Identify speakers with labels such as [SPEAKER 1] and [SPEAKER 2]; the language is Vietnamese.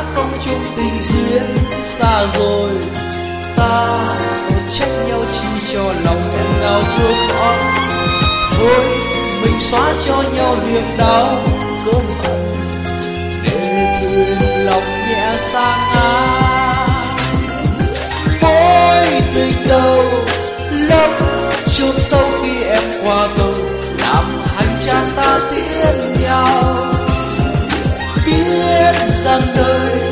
[SPEAKER 1] không chung tình duyên xa rồi. Ta còn trách nhau chi cho lòng em nào chua xót. Thôi mình xóa cho nhau niềm đau cơn hận, để thuyền lòng nhẹ sang ngang. Mối tình đầu lấp chôn sâu khi em qua cầu, làm hành trang ta tiễn nhau. Biết rằng đời